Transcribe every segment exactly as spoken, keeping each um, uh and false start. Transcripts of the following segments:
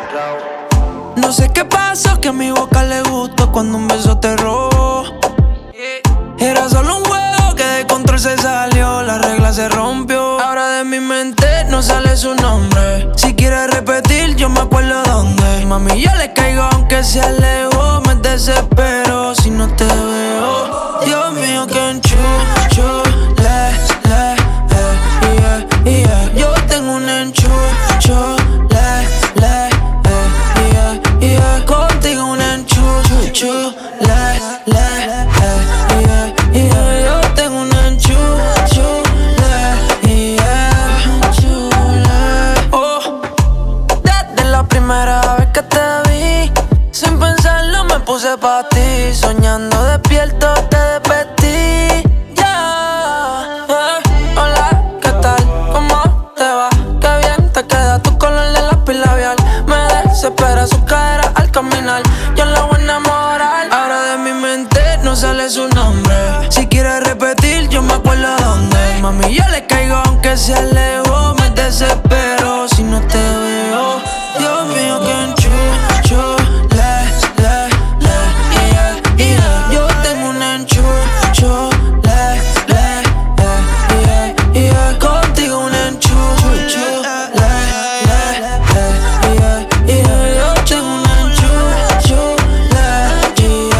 No sé qué pasó, que a mi boca le gustó cuando un beso te robó. Era solo un juego que de control se salió, la regla se rompió. Ahora de mi mente no sale su nombre. Si quieres repetir, yo me acuerdo dónde. Mami, yo le caigo aunque se alejó. Me desespero si no te veo. Dios mío, que enchucho, le, le, eh, yeah, yeah. Yo tengo un enchucho, le, le, eh, yeah, yeah. Contigo un enchucho, le, le, eh, yeah, yeah. Yo tengo un enchucho, le, yeah, chule. Oh, desde la primera vez que te vi, sin pensarlo me puse pa' ti. Soñando despierto te despertí. Yeah, yeah. Hola, ¿qué tal? ¿Cómo te va? Qué bien te queda tu color de lápiz labial. Me desespera su cadera al caminar. Yo la voy a enamorar. Ahora de mi mente no sale su nombre. Si quieres repetir, yo me acuerdo dónde. Mami, yo le caigo aunque se alejó. Me desespero si no te veo. Dios mío, que enchucho, le, le, le, yeah, yeah. Yo tengo un enchucho, le, le, eh, yeah, yeah. Contigo un enchucho, le, le, eh, yeah, yeah. Yo tengo un enchucho, le,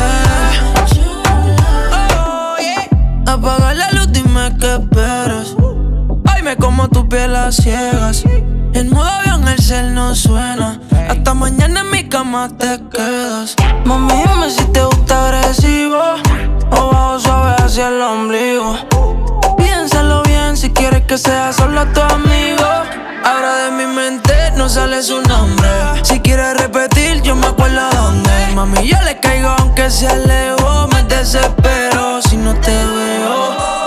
yeah. Oh, yeah. Apaga la luz, dime qué esperas. Ay, me como tu piel a ciegas. En modo avión el cel no suena. Hasta mañana en mi cama te quedas. Mami, dime si te gusta agresivo o bajo suave hacia el ombligo. Piénsalo bien si quieres que sea solo tu amigo. Ahora de mi mente no sale su nombre. Si quieres repetir, yo me acuerdo dónde. Mami, yo le caigo aunque se alejó. Me desespero si no te veo.